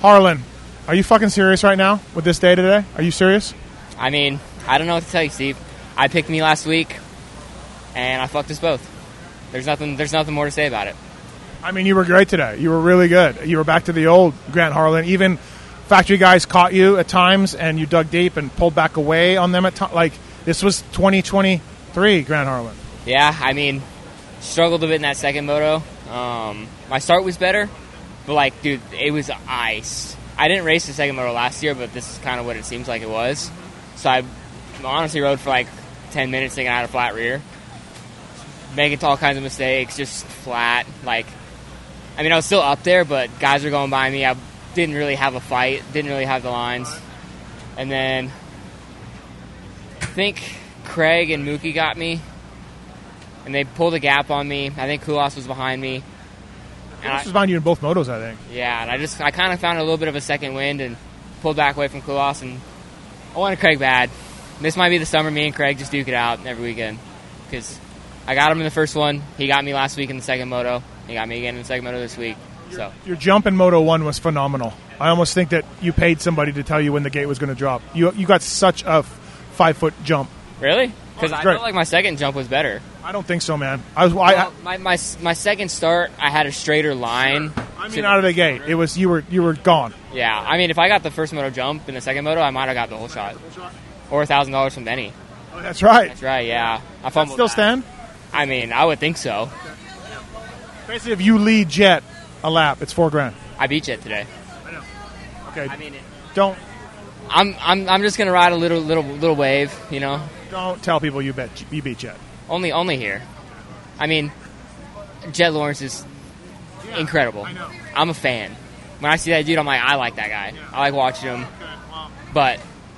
Harlan, are you fucking serious right now with this day today? Are you serious? I mean, I don't know what to tell you, Steve. I picked me last week, and I fucked us both. There's nothing more to say about it. I mean, you were great today. You were really good. You were back to the old Grant Harlan. Even factory guys caught you at times, and you dug deep and pulled back away on them at times. Like, this was 2023 Grant Harlan. Yeah, I mean, struggled a bit in that second moto. My start was better, but, like, dude, it was ice. I didn't race the second moto last year, but this is kind of what it seems like it was. So I honestly rode for, like, 10 minutes thinking I had a flat rear. Making all kinds of mistakes, just flat. Like, I mean, I was still up there, but guys were going by me. I didn't really have a fight, didn't really have the lines. And then I think Craig and Mookie got me, and they pulled a gap on me. I think Kulas was behind me. Kulas was behind you in both motos, I think. Yeah, and I kind of found a little bit of a second wind and pulled back away from Kulas, and I wanted Craig bad. This might be the summer me and Craig just duke it out every weekend, because I got him in the first one. He got me last week in the second moto. He got me again in the second moto this week. So your jump in Moto 1 was phenomenal. I almost think that you paid somebody to tell you when the gate was going to drop. You got such a 5-foot jump. Really? Because I felt like my second jump was better. I don't think so, man. My second start, I had a straighter line. Sure. I mean, out of the gate, it was you were gone. Yeah, I mean, if I got the first moto jump in the second moto, I might have got the whole shot, or $1,000 from Benny. Oh, that's right. That's right. Yeah, I fumbled. Still stand? I mean, I would think so. Basically, if you lead Jet a lap, it's $4,000. I beat Jet today. I know. Okay. I mean, don't. I'm just gonna ride a little wave, you know. Don't tell people you beat Jet. Only here. I mean, Jet Lawrence is incredible. I know. I'm a fan. When I see that dude, I'm like, I like that guy. I like watching him. But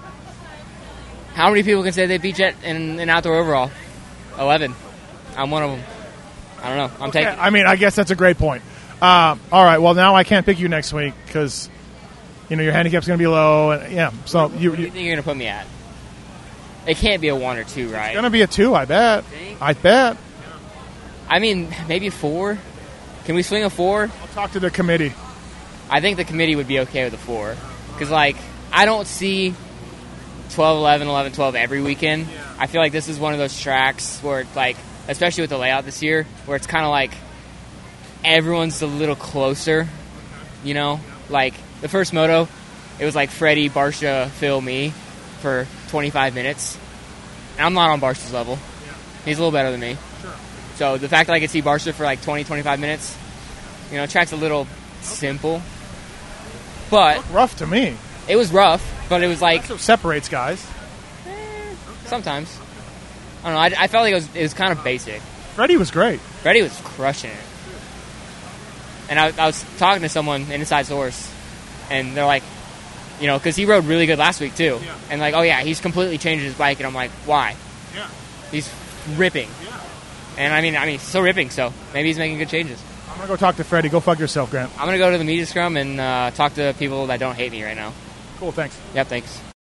how many people can say they beat Jet in an outdoor overall? 11. I'm one of them. I don't know. I'm taking. I mean, I guess that's a great point. All right. Well, now I can't pick you next week because your handicap's going to be low, and So what do you think you're going to put me at? It can't be a 1 or 2, right? It's going to be a 2, I bet. I bet. I mean, maybe a 4. Can we swing a 4? I'll talk to the committee. I think the committee would be okay with a 4. Because, like, I don't see 12, 11, 11, 12 every weekend. Yeah. I feel like this is one of those tracks where, it's like, especially with the layout this year, where it's kind of like everyone's a little closer, you know? Like, the first moto, it was like Freddie, Barsha, Phil, me for 25 minutes. And I'm not on Barsha's level. Yeah. He's a little better than me. Sure. So the fact that I could see Barsha for like 20, 25 minutes, track's a little simple. But rough to me. It was rough, but it was like... That's what separates guys. Sometimes. I don't know. I felt like it was kind of basic. Freddie was great. Freddie was crushing it. And I was talking to someone, Inside Source, and they're like, because he rode really good last week too. Yeah. And like, oh yeah, he's completely changed his bike. And I'm like, why? Yeah. He's ripping. Yeah. And I mean, he's still ripping, so maybe he's making good changes. I'm going to go talk to Freddie. Go fuck yourself, Grant. I'm going to go to the media scrum and talk to people that don't hate me right now. Cool, thanks. Yep, thanks.